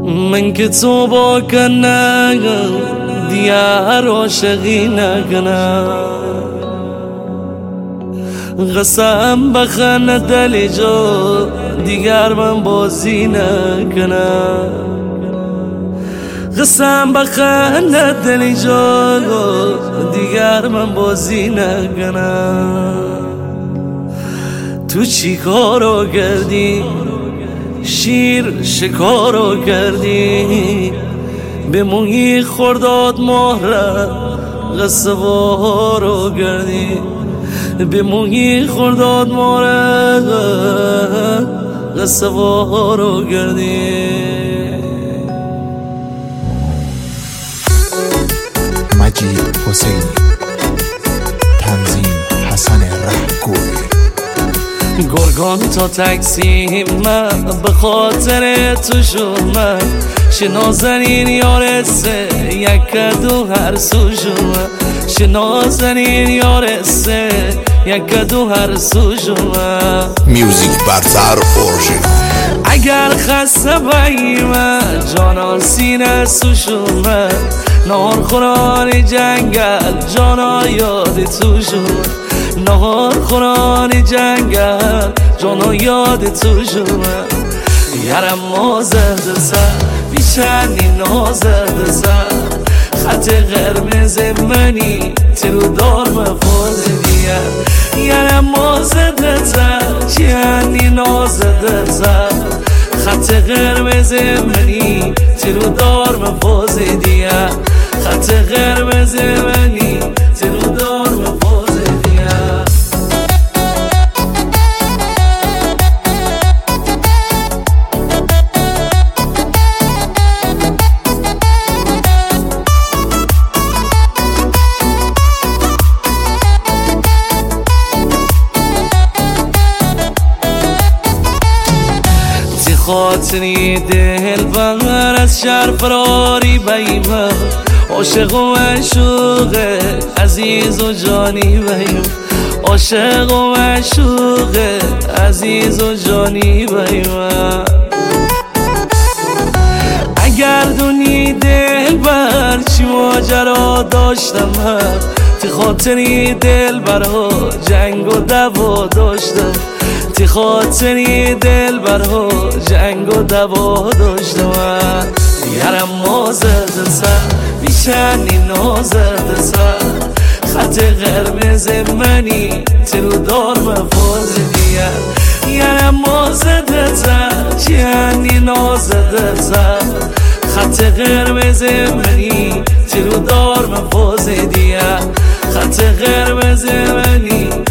من که تو با کنم دیگر عاشقی نکنم، قسم بخن دل جو دیگر من بازی نکنم، قسم بخن دل جو دیگر من بازی نکنم. تو چی کارو کردی شیر شکارو کردی، به موی خرداد مهره قصه وارو کردی، به موی خرداد مهره قصه وارو کردی. مجید حسینی، تنظیم حسن رهگوی. گرگان تا تکسیم من به خاطر تو شومن، شنازنین یارسه یک دو هر سو شومن، شنازنین یارسه یک دو هر سو شومن. میوزیک برتر اورژینال. اگر خسته بایمه جانا سینه سو شومن، نهار خوران جنگل جانا یاد تو شومن، نهار خوران جنگل جانا یاد تو شومن. یارم مازد سر بیچنی نازد سر، خط قرمز منی ترو دار مفاز دیگر. یارم مازد سر چیانی نازد سر، خط قرمز منی ترو دار مفاز دیگر، خط قرمز منی ترو دار مفاز دیگر. خاطری دل بغر از شهر فراری بیمه، عاشق و معشوق عزیز و جانی بیمه، عاشق و معشوق عزیز و جانی بیمه. اگر دونی دل بر چی ماجرا داشتم من، تی خاطری دل برها جنگ و دوا داشتم، تی خاطری دل برها جنگ و دوا داشتم. یارم مازد سر بیچنی نازد سر، خط قرمز منی ترو دار مفاز دیگر. یارم مازد سر چیانی نازد سر، خط قرمز منی ترو دار مفاز دیگر، خط قرمز منی